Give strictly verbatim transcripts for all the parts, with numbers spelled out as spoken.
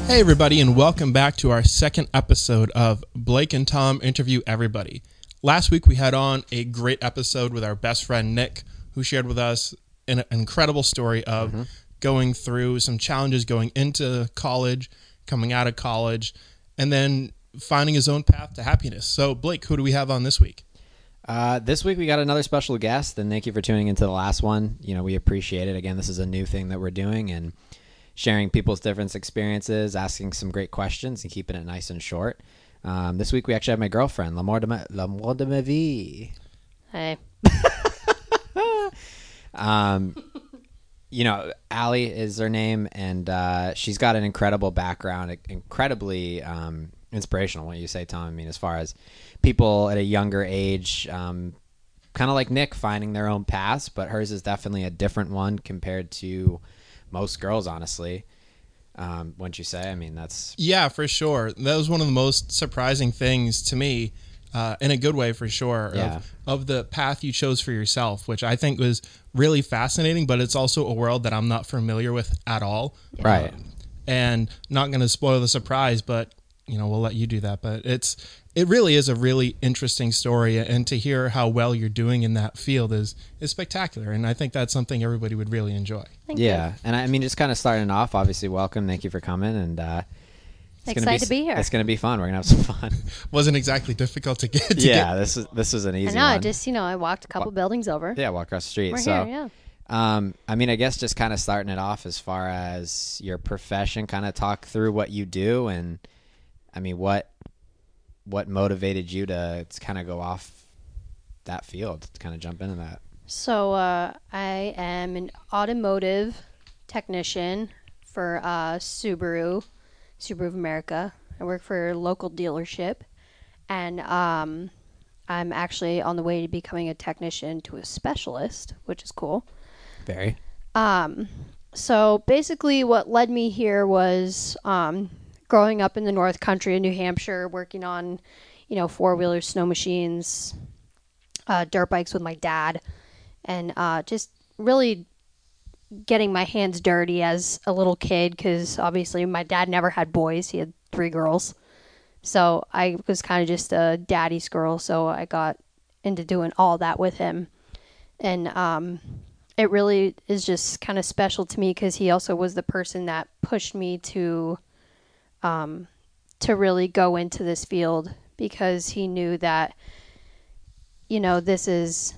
Hey everybody, and welcome back to our second episode of Blake and Tom Interview Everybody. Last week we had on a great episode with our best friend Nick, who shared with us an incredible story of mm-hmm. going through some challenges going into college, coming out of college, and then finding his own path to happiness. So Blake, who do we have on this week? Uh, this week we got another special guest, and thank you for tuning into the last one. You know, we appreciate it. Again, this is a new thing that we're doing, and sharing people's different experiences, asking some great questions, and keeping it nice and short. Um, this week we actually have my girlfriend, L'amour de ma, L'amour de ma vie. Hey. um, you know, Allie is her name, and uh, she's got an incredible background, incredibly um, inspirational. What you say, Tom? I mean, as far as people at a younger age, um, kind of like Nick, finding their own paths, but hers is definitely a different one compared to most girls, honestly. Um, wouldn't you say? I mean, that's... Yeah, for sure. That was one of the most surprising things to me, uh, in a good way, for sure, yeah. of, of the path you chose for yourself, which I think was really fascinating, but it's also a world that I'm not familiar with at all. Yeah. Right. Um, and not going to spoil the surprise, but, you know, we'll let you do that. But it's it really is a really interesting story, and to hear how well you're doing in that field is is spectacular, and I think that's something everybody would really enjoy. Thank yeah, you. And I mean, just kind of starting off, obviously, welcome. Thank you for coming, and uh, it's excited gonna be, to be here. It's going to be fun. We're going to have some fun. Wasn't exactly difficult to get. To yeah, get. this is this was an easy I know, one. I just, you know, I walked a couple Wa- buildings over. Yeah, walk across the street. We're so, here, yeah. Um, I mean, I guess just kind of starting it off as far as your profession, kind of talk through what you do, and I mean, what what motivated you to, to kind of go off that field, to kind of jump into that? So uh, I am an automotive technician for uh, Subaru, Subaru of America. I work for a local dealership, and um, I'm actually on the way to becoming a technician to a specialist, which is cool. Very. Um, so basically what led me here was um, growing up in the North Country of New Hampshire, working on, you know, four-wheelers, snow machines, uh, dirt bikes with my dad, and uh, just really getting my hands dirty as a little kid, because obviously my dad never had boys. He had three girls. So I was kind of just a daddy's girl, so I got into doing all that with him. And um, it really is just kind of special to me, because he also was the person that pushed me to um, to really go into this field, because he knew that, you know, this is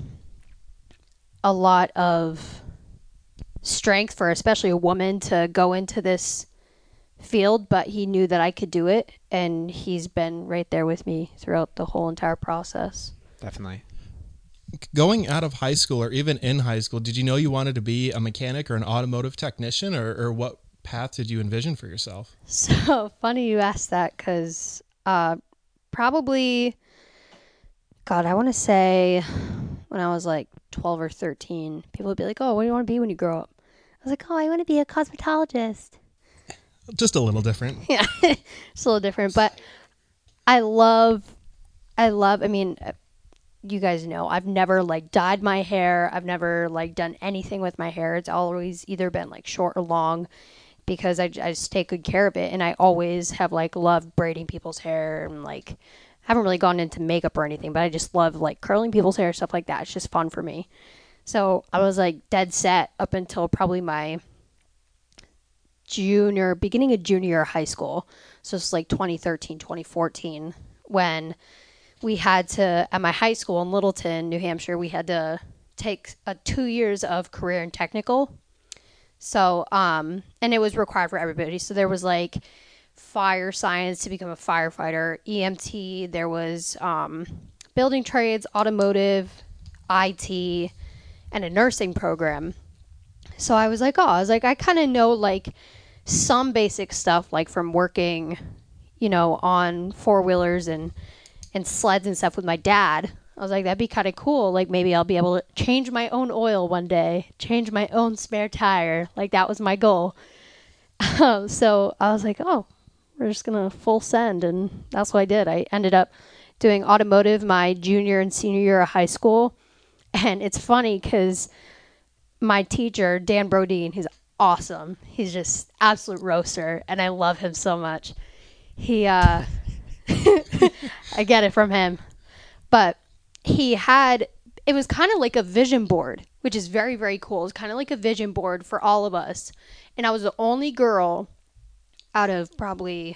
a lot of strength for especially a woman to go into this field, but he knew that I could do it, and he's been right there with me throughout the whole entire process. Definitely. Going out of high school, or even in high school, did you know you wanted to be a mechanic or an automotive technician, or, or what path did you envision for yourself? So funny you asked that, because uh, probably, God, I want to say when I was like twelve or thirteen, people would be like, oh, what do you want to be when you grow up? I was like, oh, I want to be a cosmetologist. Just a little different. Yeah, it's a little different, but I love, I love, I mean, you guys know, I've never like dyed my hair. I've never like done anything with my hair. It's always either been like short or long, because I, I just take good care of it. And I always have like loved braiding people's hair, and like haven't really gone into makeup or anything, but I just love like curling people's hair, stuff like that. It's just fun for me. So I was like dead set up until probably my junior, beginning of junior year of high school. So it's like twenty thirteen, twenty fourteen, when we had to, at my high school in Littleton, New Hampshire, we had to take a two years of career and technical. So, um, and it was required for everybody. So there was like fire science to become a firefighter, E M T, there was um, building trades, automotive, I T, and a nursing program. So I was like, oh, I was like, I kind of know like some basic stuff, like from working, you know, on four-wheelers and and sleds and stuff with my dad. I was like, that'd be kind of cool. Like, maybe I'll be able to change my own oil one day, change my own spare tire. Like, that was my goal. Um, so I was like, oh, we're just going to full send. And that's what I did. I ended up doing automotive my junior and senior year of high school. And it's funny because my teacher, Dan Brodeen, he's awesome. He's just absolute roaster, and I love him so much. He, uh, I get it from him, but he had, it was kind of like a vision board, which is very, very cool. It's kind of like a vision board for all of us. And I was the only girl out of probably,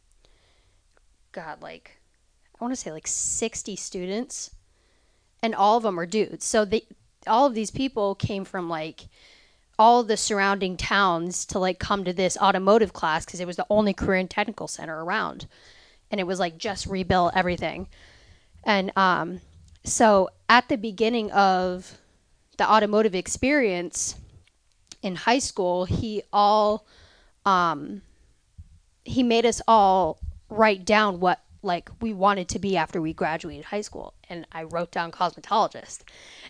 God, like, I want to say like sixty students, and all of them are dudes. So they, all of these people came from like all the surrounding towns to like come to this automotive class because it was the only career and technical center around, and it was like just rebuilt everything. And um, so at the beginning of the automotive experience in high school, he all um, he made us all write down what like we wanted to be after we graduated high school, and I wrote down cosmetologist.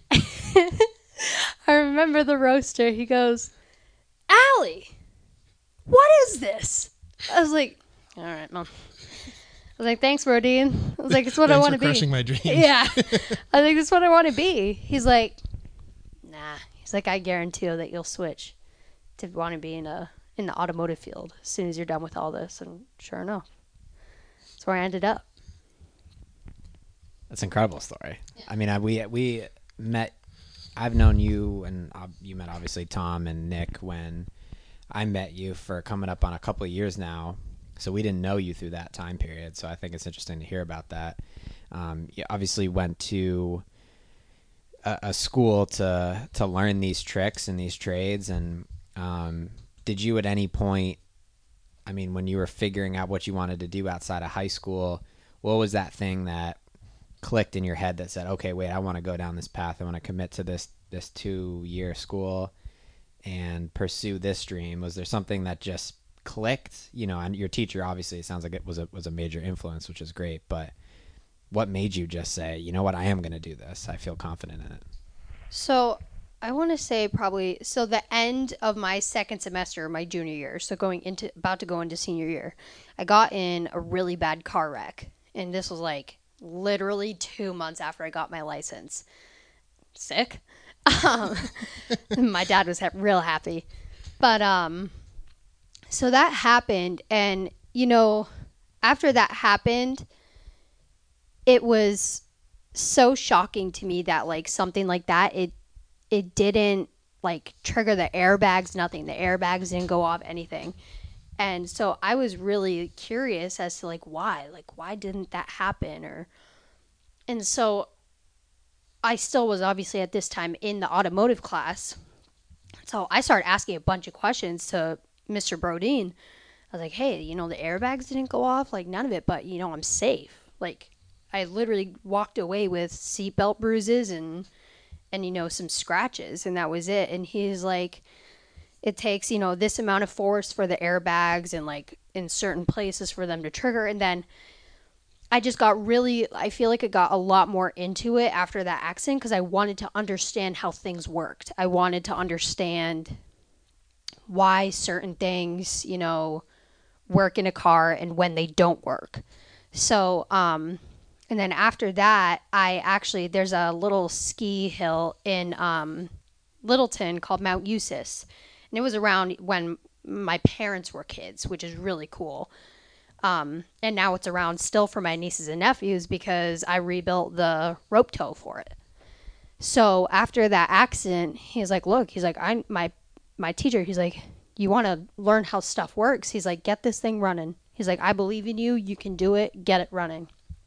I remember the roaster. He goes, "Allie, what is this?" I was like, "All right, Mom." I was like, "Thanks, Rodine." I was like, "It's what Thanks I want for to be." crushing my dreams. Yeah. I was like, "This is what I want to be." He's like, "Nah." He's like, "I guarantee you that you'll switch to want to be in a in the automotive field as soon as you're done with all this." And sure enough, that's where I ended up. That's an incredible story. Yeah. I mean, I, we we met. I've known you, and uh, you met obviously Tom and Nick when I met you for coming up on a couple of years now. So we didn't know you through that time period. So I think it's interesting to hear about that. Um, you obviously went to a, a school to to learn these tricks and these trades. And um, did you at any point, I mean, when you were figuring out what you wanted to do outside of high school, what was that thing that clicked in your head that said, okay, wait, I want to go down this path. I want to commit to this, this two year school and pursue this dream? Was there something that just clicked, you know? And your teacher, obviously, it sounds like it was a, was a major influence, which is great, but what made you just say, you know what, I am going to do this. I feel confident in it. So I want to say probably, so the end of my second semester, my junior year, so going into, about to go into senior year, I got in a really bad car wreck. And this was like literally two months after I got my license. Sick. Um, my dad was ha- real happy. But, um, so that happened. And, you know, after that happened, it was so shocking to me that like something like that, it, it didn't like trigger the airbags, nothing. The airbags didn't go off, anything. And so I was really curious as to like why, like why didn't that happen? Or, and so I still was obviously at this time in the automotive class. So I started asking a bunch of questions to Mister Brodeen. I was like, hey, you know, the airbags didn't go off, like none of it, but you know, I'm safe. Like I literally walked away with seatbelt bruises and, and, you know, some scratches, and that was it. And he's like, it takes, you know, this amount of force for the airbags and like in certain places for them to trigger. And then I just got really, I feel like it got a lot more into it after that accident because I wanted to understand how things worked. I wanted to understand why certain things, you know, work in a car and when they don't work. So, um, and then after that, I actually, there's a little ski hill in um, Littleton called Mount Eustis. And it was around when my parents were kids, which is really cool. Um, and now it's around still for my nieces and nephews because I rebuilt the rope tow for it. So after that accident, he's like, look, he's like, I, my, my teacher, he's like, you want to learn how stuff works? He's like, get this thing running. He's like, I believe in you. You can do it. Get it running.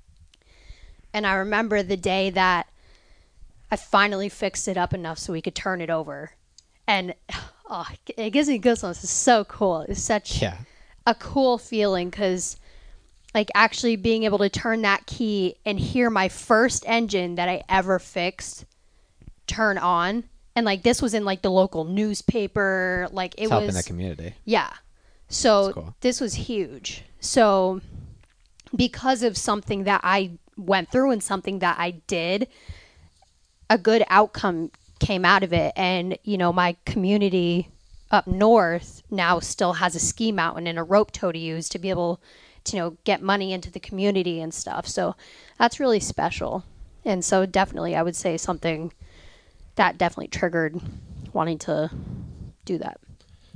And I remember the day that I finally fixed it up enough so we could turn it over. And oh, it gives me goosebumps. It's so cool. It's such yeah. a cool feeling because, like, actually being able to turn that key and hear my first engine that I ever fixed turn on. And, like, this was in, like, the local newspaper. Like, it it's was... helping the community. Yeah. So cool. This was huge. So because of something that I went through and something that I did, a good outcome came out of it. And, you know, my community up north now still has a ski mountain and a rope tow to use to be able to, you know, get money into the community and stuff. So that's really special. And so definitely I would say something that definitely triggered wanting to do that.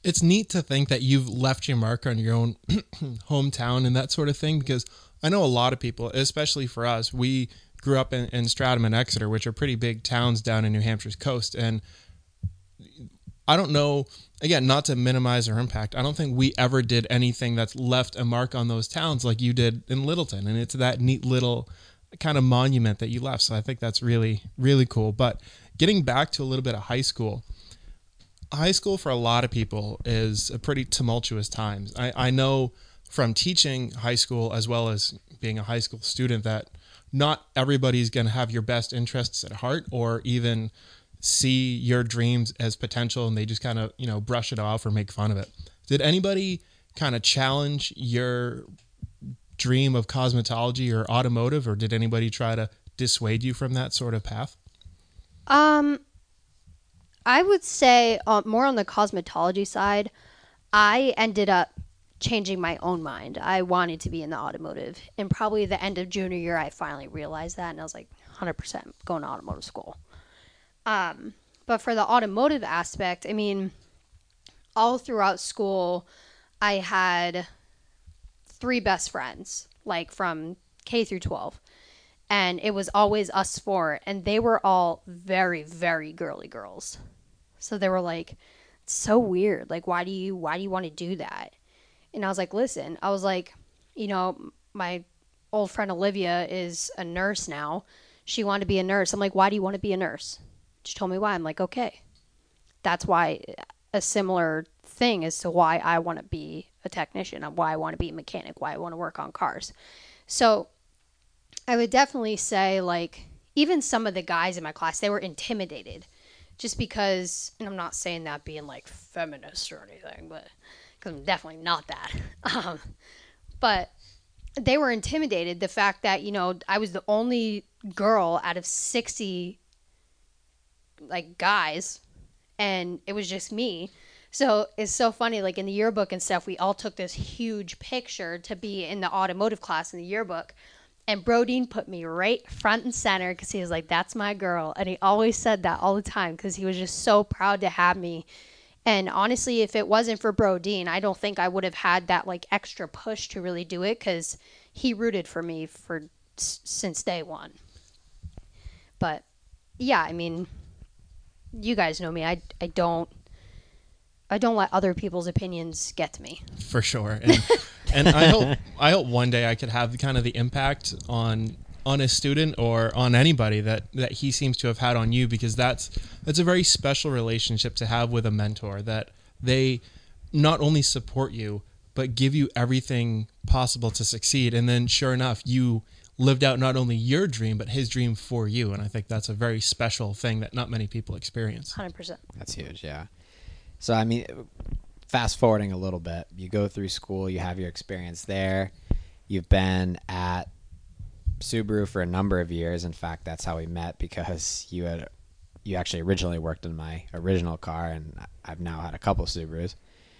it's neat to think that you've left your mark on your own hometown and that sort of thing, because I know a lot of people, especially for us, we grew up in, in Stratham and Exeter, which are pretty big towns down in New Hampshire's coast. And I don't know, again, not to minimize our impact, I don't think we ever did anything that's left a mark on those towns like you did in Littleton. And it's that neat little kind of monument that you left. So I think that's really, really cool. But getting back to a little bit of high school, high school for a lot of people is a pretty tumultuous time. I, I know from teaching high school as well as being a high school student that not everybody's going to have your best interests at heart or even see your dreams as potential, and they just kind of, you know, brush it off or make fun of it. Did anybody kind of challenge your dream of cosmetology or automotive, or did anybody try to dissuade you from that sort of path? Um, I would say uh, more on the cosmetology side, I ended up changing my own mind. I wanted to be in the automotive, and probably the end of junior year, I finally realized that, and I was like, one hundred percent going to automotive school. Um, but for the automotive aspect, I mean, all throughout school, I had three best friends, like from K through twelve, and it was always us four, and they were all very, very girly girls. So they were like, it's so weird. Like, why do you, why do you want to do that? And I was like, listen, I was like, you know, my old friend Olivia is a nurse now. She wanted to be a nurse. I'm like, why do you want to be a nurse? She told me why. I'm like, okay. That's why a similar thing as to why I want to be a technician, why I want to be a mechanic, why I want to work on cars. So I would definitely say, like, even some of the guys in my class, they were intimidated just because, and I'm not saying that being like feminist or anything, but because I'm definitely not that. Um, but they were intimidated. The fact that, you know, I was the only girl out of sixty like guys, and it was just me. So it's so funny, like in the yearbook and stuff, we all took this huge picture to be in the automotive class in the yearbook. And Brodeen put me right front and center because he was like, that's my girl. And he always said that all the time because he was just so proud to have me. And honestly, if it wasn't for Brodeen, I don't think I would have had that like extra push to really do it because he rooted for me for s- since day one. But yeah, I mean, you guys know me. I, I don't I don't let other people's opinions get to me. For sure. And, and I hope I hope one day I could have kind of the impact on on a student or on anybody that, that he seems to have had on you, because that's that's a very special relationship to have with a mentor, that they not only support you but give you everything possible to succeed. And then sure enough, you lived out not only your dream but his dream for you. And I think that's a very special thing that not many people experience. one hundred percent. That's huge, yeah. So, I mean, fast forwarding a little bit, you go through school, you have your experience there. You've been at Subaru for a number of years. In fact, that's how we met, because you had you actually originally worked in my original car, and I've now had a couple Subarus,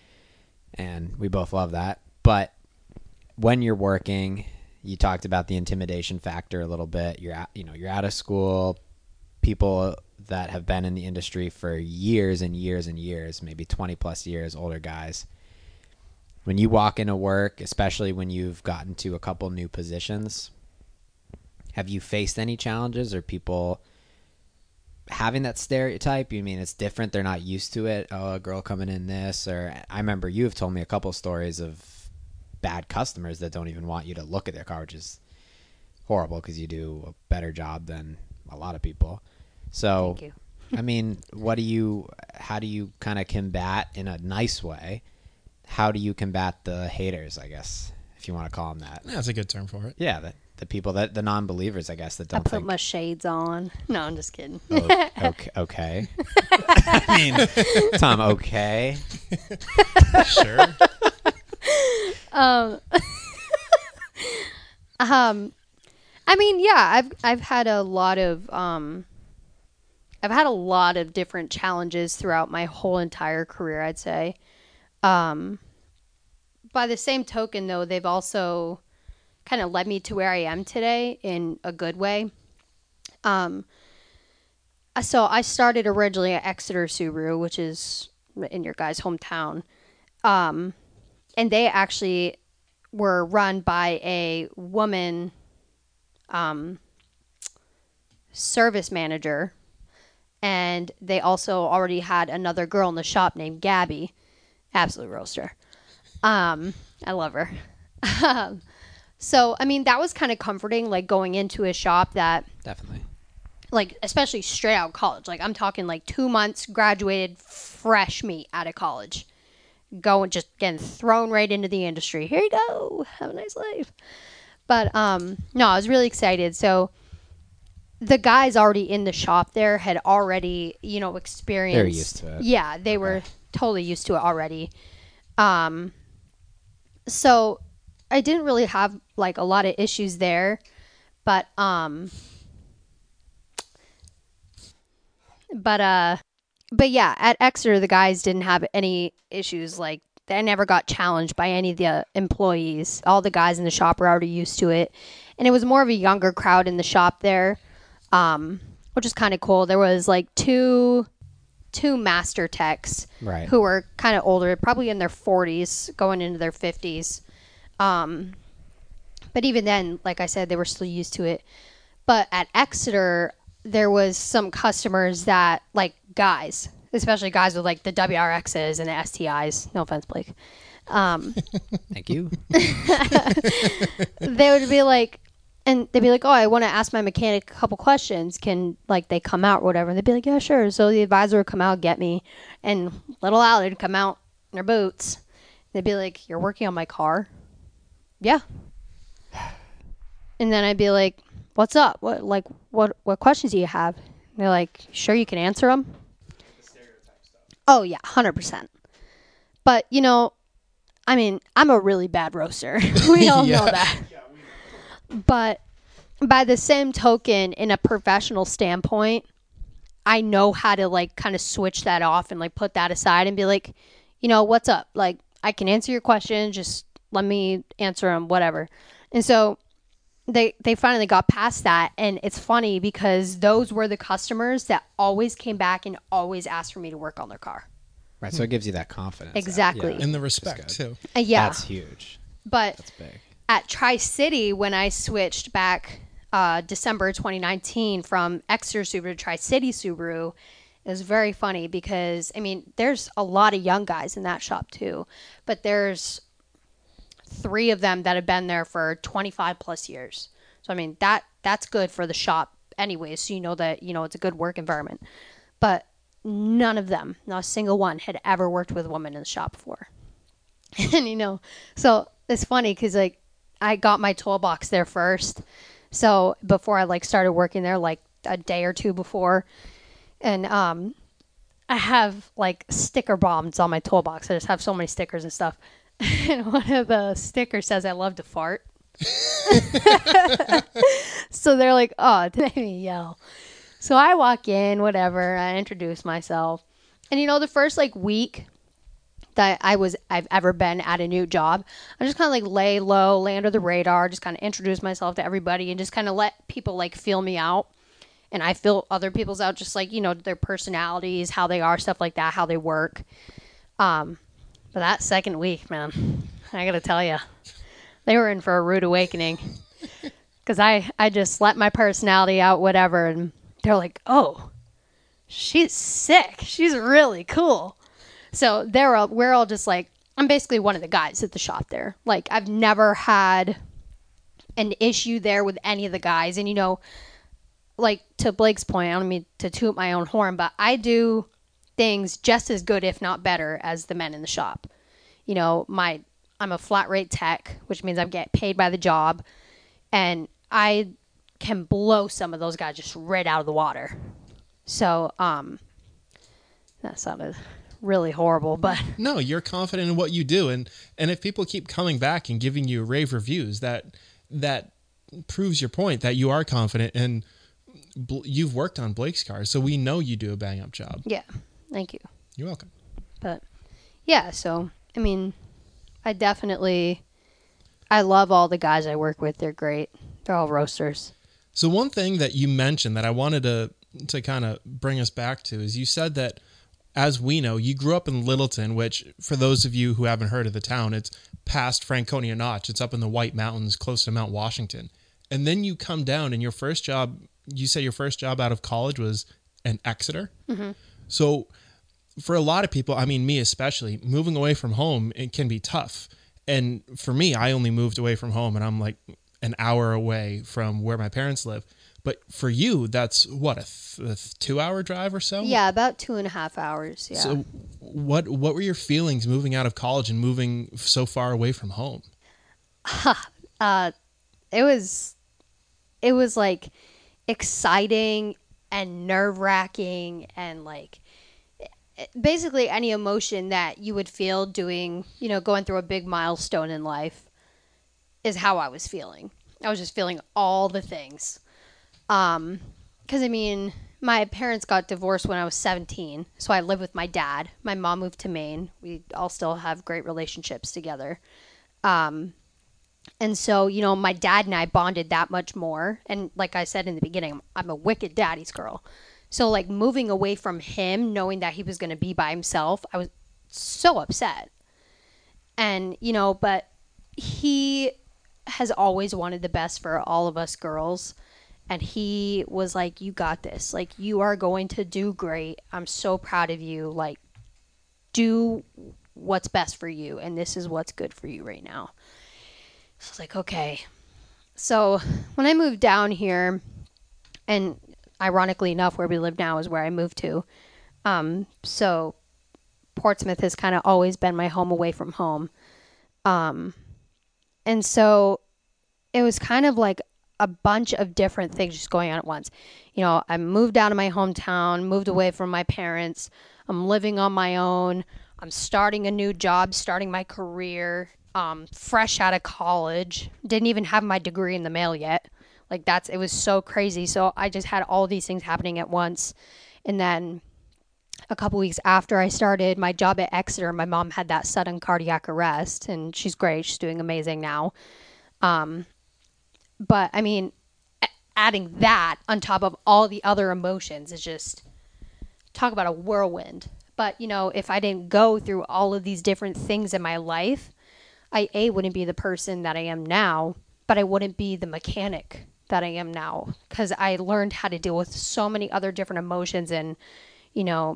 and we both love that. But when you're working, you talked about the intimidation factor a little bit. You're out, you know, you're out of school. People that have been in the industry for years and years and years, maybe twenty plus years, older guys. When you walk into work, especially when you've gotten to a couple new positions, have you faced any challenges or people having that stereotype? You mean it's different? They're not used to it. Oh, a girl coming in this, or I remember you have told me a couple stories of bad customers that don't even want you to look at their car, which is horrible because you do a better job than a lot of people. So, Thank you. I mean, what do you, how do you kind of combat in a nice way? How do you combat the haters, I guess, if you want to call them that? Yeah, that's a good term for it. Yeah, the, the people that, the non-believers, I guess, that I don't put think. my shades on. No, I'm just kidding. Oh, okay. okay. I mean, Tom, okay. Sure. um, um, I mean, yeah, I've I've had a lot of um, I've had a lot of different challenges throughout my whole entire career, I'd say. Um, by the same token, though, they've also kind of led me to where I am today in a good way. Um, so I started originally at Exeter Subaru, which is in your guys' hometown. Um, and they actually were run by a woman um, service manager. And they also already had another girl in the shop named Gabby. Absolute roaster. Um, I love her. um, so, I mean, that was kind of comforting, like going into a shop that... Definitely. Like, especially straight out of college. Like, I'm talking like two months, graduated, fresh meat out of college. Going, just getting thrown right into the industry. Here you go. Have a nice life. But, um, no, I was really excited. So, the guys already in the shop there had already, you know, experienced. They were used to it. Yeah, they okay. were totally used to it already. Um, so, I didn't really have, like, a lot of issues there. But, um... But, uh, but yeah, at Exeter, the guys didn't have any issues. Like, they never got challenged by any of the employees. All the guys in the shop were already used to it. And it was more of a younger crowd in the shop there, um, which is kind of cool. There was, like, two, two master techs right. who were kind of older, probably in their forties, going into their fifties. Um, but even then, like I said, they were still used to it. But at Exeter... there was some customers that, like, guys, especially guys with, like, the W R Xs and the S T Is. No offense, Blake. Um, Thank you. They would be like, and they'd be like, oh, I want to ask my mechanic a couple questions. Can, like, they come out or whatever? And they'd be like, yeah, sure. So the advisor would come out, get me, and little Allie would come out in her boots. They'd be like, you're working on my car? Yeah. And then I'd be like, what's up? What like what what questions do you have? And they're like, sure, you can answer them. The stereotype stuff. Oh yeah, one hundred percent. But you know, I mean, I'm a really bad roaster. We all yeah. know that. Yeah, we know. But by the same token, in a professional standpoint, I know how to like kind of switch that off and like put that aside and be like, you know, what's up? Like, I can answer your question. Just let me answer them, whatever. And so. They they finally got past that, and it's funny because those were the customers that always came back and always asked for me to work on their car. Right, so it gives you that confidence. Exactly. Yeah. And the respect, too. Uh, yeah. That's huge. But That's big. At Tri-City, when I switched back uh, December twenty nineteen from Exeter Subaru to Tri-City Subaru, it was very funny because, I mean, there's a lot of young guys in that shop, too. But there's... three of them that have been there for twenty-five plus years. So, I mean, that that's good for the shop anyways. So, you know that, you know, it's a good work environment. But none of them, not a single one, had ever worked with a woman in the shop before. And, you know, so it's funny because, like, I got my toolbox there first. So, before I, like, started working there, like, a day or two before. And, um, I have, like, sticker bombs on my toolbox. I just have so many stickers and stuff. And one of the stickers says, I love to fart. So they're like, oh, it made me yell. So I walk in, whatever. I introduce myself. And, you know, the first, like, week that I was, I've ever been at a new job, I just kind of, like, lay low, lay under the radar, just kind of introduce myself to everybody and just kind of let people, like, feel me out. And I feel other people's out, just, like, you know, their personalities, how they are, stuff like that, how they work. Um... But that second week, man, I got to tell you, they were in for a rude awakening. Because I, I just let my personality out, whatever, and they're like, oh, she's sick. She's really cool. So they're all, we're all just like, I'm basically one of the guys at the shop there. Like, I've never had an issue there with any of the guys. And, you know, like, to Blake's point, I don't mean to toot my own horn, but I do... things just as good, if not better, as the men in the shop. You know, my I'm a flat rate tech, which means I get paid by the job, and I can blow some of those guys just right out of the water. So, um, that sounded really horrible, but no, you're confident in what you do, and and if people keep coming back and giving you rave reviews, that that proves your point that you are confident and you've worked on Blake's cars, so we know you do a bang up job. Yeah. Thank you. You're welcome. But, yeah, so, I mean, I definitely, I love all the guys I work with. They're great. They're all roasters. So one thing that you mentioned that I wanted to to kind of bring us back to is you said that as we know, you grew up in Littleton, which for those of you who haven't heard of the town, it's past Franconia Notch. It's up in the White Mountains, close to Mount Washington. And then you come down, and your first job, you say your first job out of college was in Exeter. Mm-hmm. So for a lot of people, I mean, me especially, moving away from home, it can be tough. And for me, I only moved away from home, and I'm like an hour away from where my parents live. But for you, that's what, a, th- a th- two-hour drive or so? Yeah, about two and a half hours, yeah. So what what were your feelings moving out of college and moving so far away from home? uh, it was, it was like exciting and nerve-wracking and like basically any emotion that you would feel doing, you know, going through a big milestone in life is how I was feeling. I was just feeling all the things. Um, cause I mean, my parents got divorced when I was seventeen. So I lived with my dad. My mom moved to Maine. We all still have great relationships together. Um, and so, you know, my dad and I bonded that much more. And like I said in the beginning, I'm a wicked daddy's girl. So like moving away from him, knowing that he was going to be by himself, I was so upset. And, you know, but he has always wanted the best for all of us girls. And he was like, you got this. Like, you are going to do great. I'm so proud of you. Like, do what's best for you. And this is what's good for you right now. So I was like, okay. So when I moved down here, and ironically enough, where we live now is where I moved to. Um, so Portsmouth has kind of always been my home away from home. Um, and so it was kind of like a bunch of different things just going on at once. You know, I moved out of my hometown, moved away from my parents. I'm living on my own. I'm starting a new job, starting my career, um, fresh out of college. Didn't even have my degree in the mail yet. Like that's, it was so crazy. So I just had all these things happening at once. And then a couple weeks after I started my job at Exeter, my mom had that sudden cardiac arrest, and she's great. She's doing amazing now. Um, but I mean, adding that on top of all the other emotions is just, talk about a whirlwind. But, you know, if I didn't go through all of these different things in my life, I, A, wouldn't be the person that I am now, but I wouldn't be the mechanic that I am now, because I learned how to deal with so many other different emotions and, you know,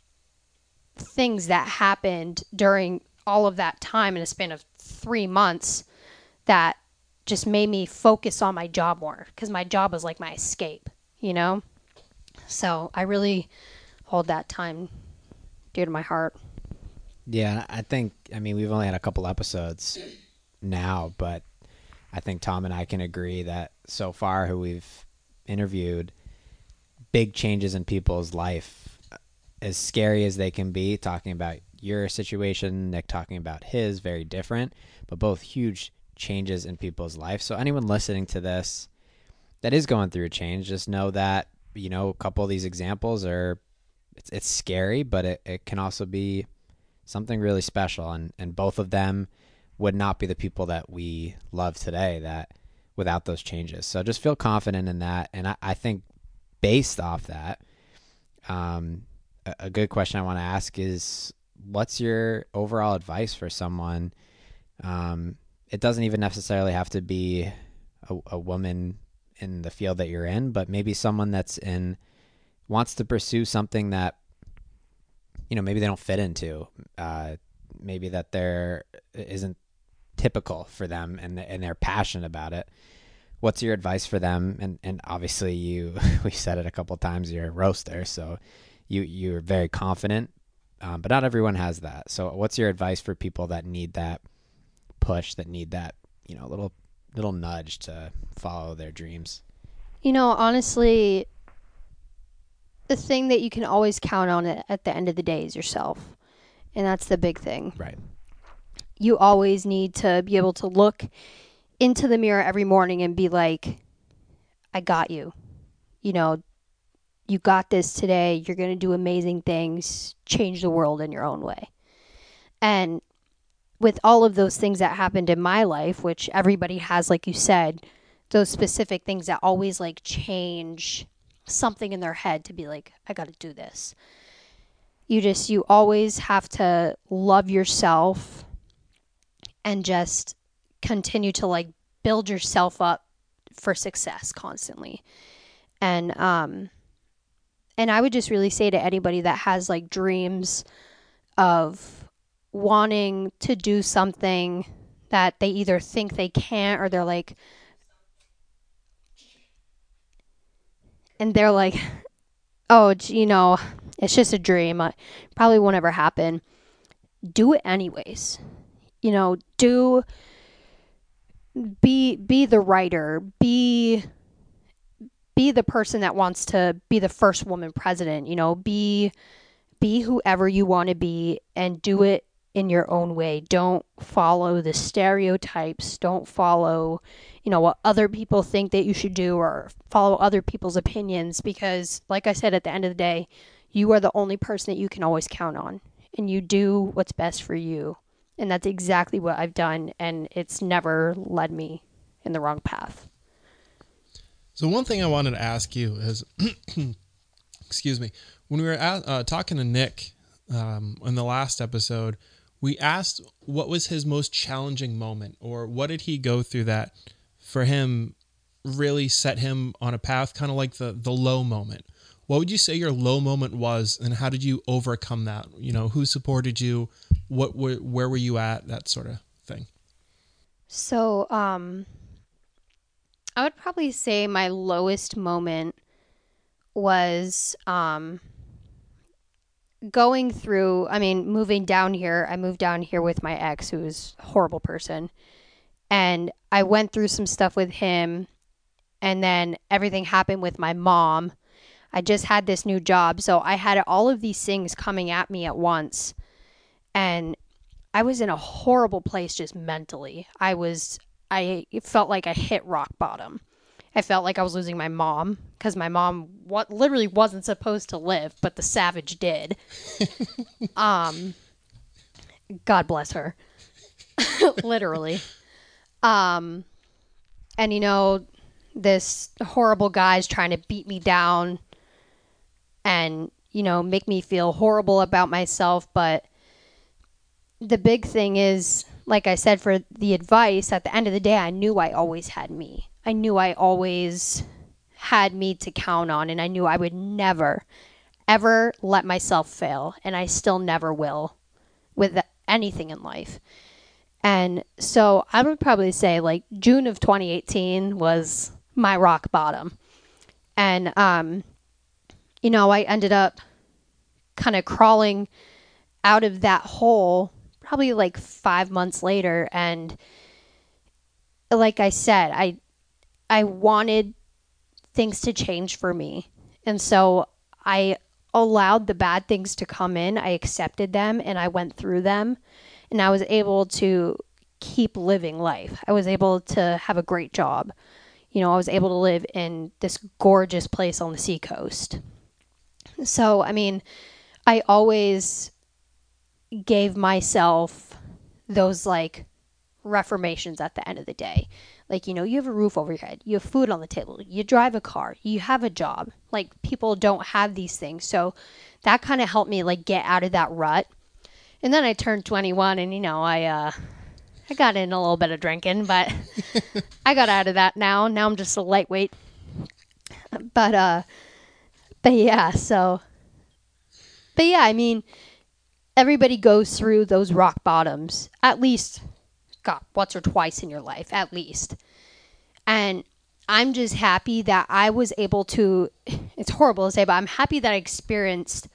things that happened during all of that time in a span of three months that just made me focus on my job more, because my job was like my escape, you know? So I really hold that time dear to my heart. Yeah, I think, I mean, we've only had a couple episodes now, but I think Tom and I can agree that so far who we've interviewed, big changes in people's life, as scary as they can be, talking about your situation, Nick talking about his, very different, but both huge changes in people's life. So anyone listening to this that is going through a change, just know that, you know, a couple of these examples are, it's, it's scary, but it, it can also be something really special. And, and both of them would not be the people that we love today that without those changes. So just feel confident in that. And I, I think based off that, um, a, a good question I want to ask is, what's your overall advice for someone? Um, it doesn't even necessarily have to be a, a woman in the field that you're in, but maybe someone that's in, wants to pursue something that, you know, maybe they don't fit into, uh, maybe that there isn't typical for them and and they're passionate about it. What's your advice for them? And and obviously you, we said it a couple of times, you're a roaster, so you, you're very confident, um, but not everyone has that. So what's your advice for people that need that push, that need that, you know, little, little nudge to follow their dreams? You know, honestly, the thing that you can always count on it at the end of the day is yourself. And that's the big thing. Right. You always need to be able to look into the mirror every morning and be like, I got you. You know, you got this today. You're going to do amazing things, change the world in your own way. And with all of those things that happened in my life, which everybody has, like you said, those specific things that always like change something in their head to be like, I got to do this. you just, you always have to love yourself and just continue to like build yourself up for success constantly. And, um, and I would just really say to anybody that has like dreams of wanting to do something that they either think they can't, or they're like, and they're like, oh, you know, it's just a dream. Uh, probably won't ever happen. Do it anyways. You know, do be be the writer. Be be the person that wants to be the first woman president. You know, be be whoever you want to be and do it in your own way. Don't follow the stereotypes. Don't follow, you know, what other people think that you should do, or follow other people's opinions, because like I said, at the end of the day, you are the only person that you can always count on, and you do what's best for you. And that's exactly what I've done, and it's never led me in the wrong path. So one thing I wanted to ask you is, excuse me, when we were at, uh, talking to Nick um, in the last episode, we asked what was his most challenging moment, or what did he go through that for him really set him on a path, kind of like the, the low moment. What would you say your low moment was, and how did you overcome that? You know, who supported you? What, where, where were you at? That sort of thing. So, um, I would probably say my lowest moment was, um, going through, I mean, moving down here. I moved down here with my ex, who was a horrible person. And I went through some stuff with him, and then everything happened with my mom. I just had this new job, so I had all of these things coming at me at once. And I was in a horrible place just mentally. I was, I felt like I hit rock bottom. I felt like I was losing my mom, because my mom what literally wasn't supposed to live, but the savage did. um, God bless her. Literally. Um, and you know, this horrible guy's trying to beat me down and, you know, make me feel horrible about myself. But the big thing is, like I said, for the advice, at the end of the day, I knew I always had me. I knew I always had me to count on, and I knew I would never, ever let myself fail, and I still never will with anything in life. And so I would probably say like June of twenty eighteen was my rock bottom. And, um, you know, I ended up kind of crawling out of that hole probably like five months later. And like I said, I, I wanted things to change for me. And so I allowed the bad things to come in. I accepted them, and I went through them, and I was able to keep living life. I was able to have a great job. You know, I was able to live in this gorgeous place on the seacoast. So, I mean, I always gave myself those like reformations at the end of the day. Like, you know, you have a roof over your head, you have food on the table, you drive a car, you have a job. Like, people don't have these things. So that kind of helped me like get out of that rut. And then I turned twenty-one, and, you know, I, uh, I got in a little bit of drinking, but I got out of that now. Now I'm just a lightweight. But, uh, but yeah, so, but yeah, I mean, everybody goes through those rock bottoms at least, God, once or twice in your life, at least. And I'm just happy that I was able to, it's horrible to say, but I'm happy that I experienced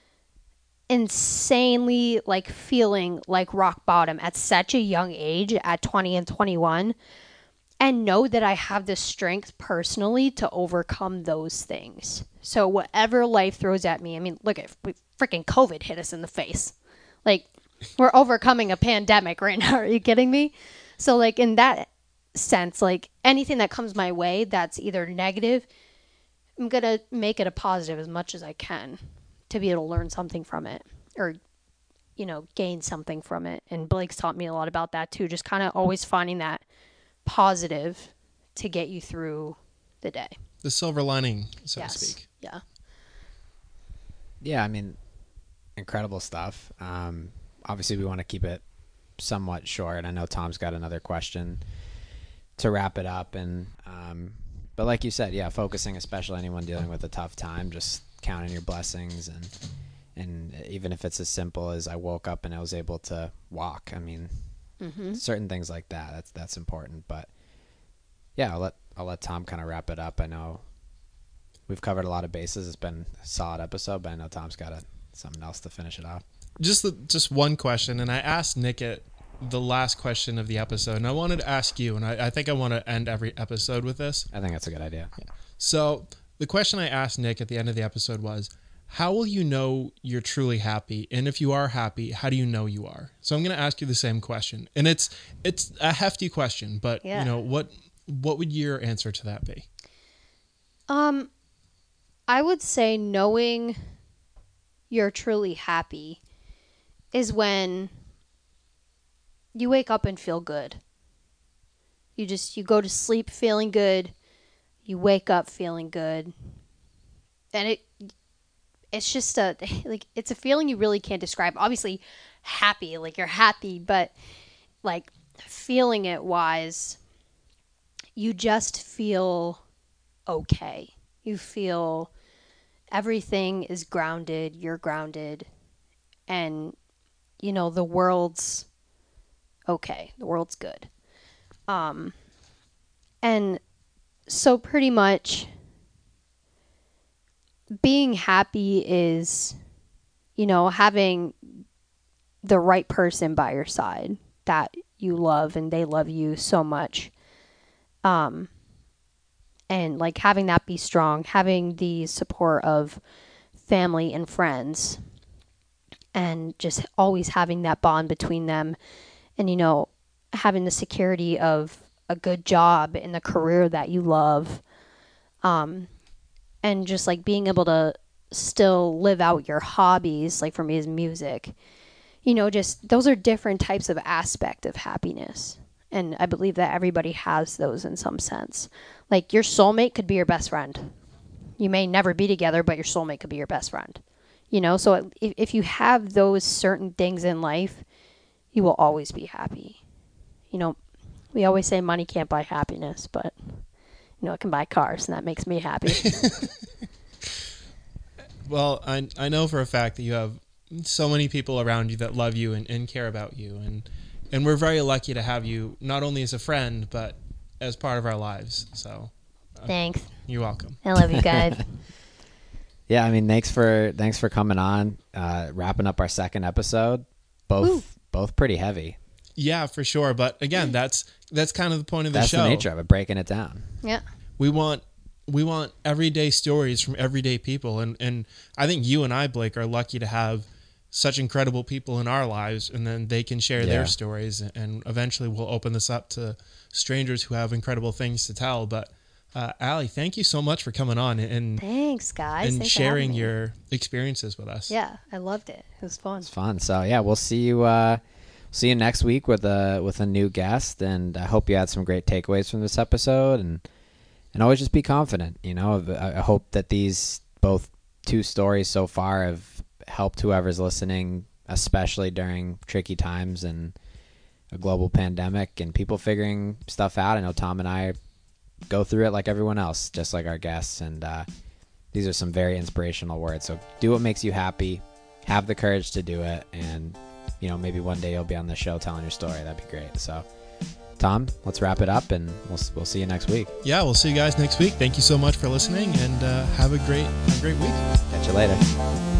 insanely like feeling like rock bottom at such a young age, at twenty and twenty-one, and know that I have the strength personally to overcome those things. So whatever life throws at me, I mean, look at freaking COVID hit us in the face. Like, we're overcoming a pandemic right now. Are you kidding me? So like in that sense, like anything that comes my way that's either negative, I'm going to make it a positive as much as I can to be able to learn something from it, or, you know, gain something from it. And Blake's taught me a lot about that too. Just kind of always finding that positive to get you through the day. The silver lining, so yes. to speak. Yeah. Yeah, I mean, incredible stuff. Um, obviously, we want to keep it somewhat short. I know Tom's got another question to wrap it up, and um, but like you said, yeah, focusing, especially anyone dealing with a tough time, just counting your blessings, and and even if it's as simple as I woke up and I was able to walk. I mean, mm-hmm. certain things like that. That's that's important. But yeah, I'll let I'll let Tom kind of wrap it up. I know we've covered a lot of bases. It's been a solid episode, but I know Tom's got a, something else to finish it off. Just the, just one question, and I asked Nick it the last question of the episode, and I wanted to ask you, and I, I think I want to end every episode with this. I think that's a good idea. Yeah. So the question I asked Nick at the end of the episode was, how will you know you're truly happy? And if you are happy, how do you know you are? So I'm going to ask you the same question, and it's it's a hefty question, but yeah. you know, what what would your answer to that be? Um, I would say knowing you're truly happy is when you wake up and feel good. You just, you go to sleep feeling good. You wake up feeling good. And it, it's just a, like, it's a feeling you really can't describe. Obviously happy, like you're happy, but like feeling it wise, you just feel okay. You feel everything is grounded. You're grounded. And, you know, the world's okay. The world's good. Um, and so pretty much being happy is, you know, having the right person by your side that you love and they love you so much. Um, and like having that be strong, having the support of family and friends, and just always having that bond between them. And, you know, having the security of a good job in the career that you love. Um, and just like being able to still live out your hobbies, like for me is music. You know, just those are different types of aspect of happiness. And I believe that everybody has those in some sense. Like your soulmate could be your best friend. You may never be together, but your soulmate could be your best friend. You know, so if, if you have those certain things in life, you will always be happy. You know, we always say money can't buy happiness, but, you know, it can buy cars, and that makes me happy. Well, I I know for a fact that you have so many people around you that love you and, and care about you, and and we're very lucky to have you not only as a friend, but as part of our lives. So, uh, thanks. You're welcome. I love you guys. Yeah, I mean, thanks for thanks for coming on, uh, wrapping up our second episode. Both Ooh. both pretty heavy. Yeah, for sure. But again, that's that's kind of the point of the that's show. That's the nature of it, breaking it down. Yeah. We want we want everyday stories from everyday people, and and I think you and I, Blake, are lucky to have such incredible people in our lives, and then they can share yeah. their stories, and eventually we'll open this up to strangers who have incredible things to tell. But uh, Allie, thank you so much for coming on and thanks, guys, and thanks sharing your experiences with us. Yeah, I loved it. It was fun. It's fun. So yeah, we'll see you. Uh, see you next week with a with a new guest, and I hope you had some great takeaways from this episode, and and always just be confident. You know, I, I hope that these both two stories so far have helped whoever's listening, especially during tricky times and a global pandemic and people figuring stuff out. I know Tom and I go through it like everyone else, just like our guests, and uh, these are some very inspirational words. So do what makes you happy, have the courage to do it, and you know, maybe one day you'll be on the show telling your story. That'd be great. So Tom, let's wrap it up, and we'll we'll see you next week. Yeah, we'll see you guys next week. Thank you so much for listening, and uh, have a great have a great week. Catch you later.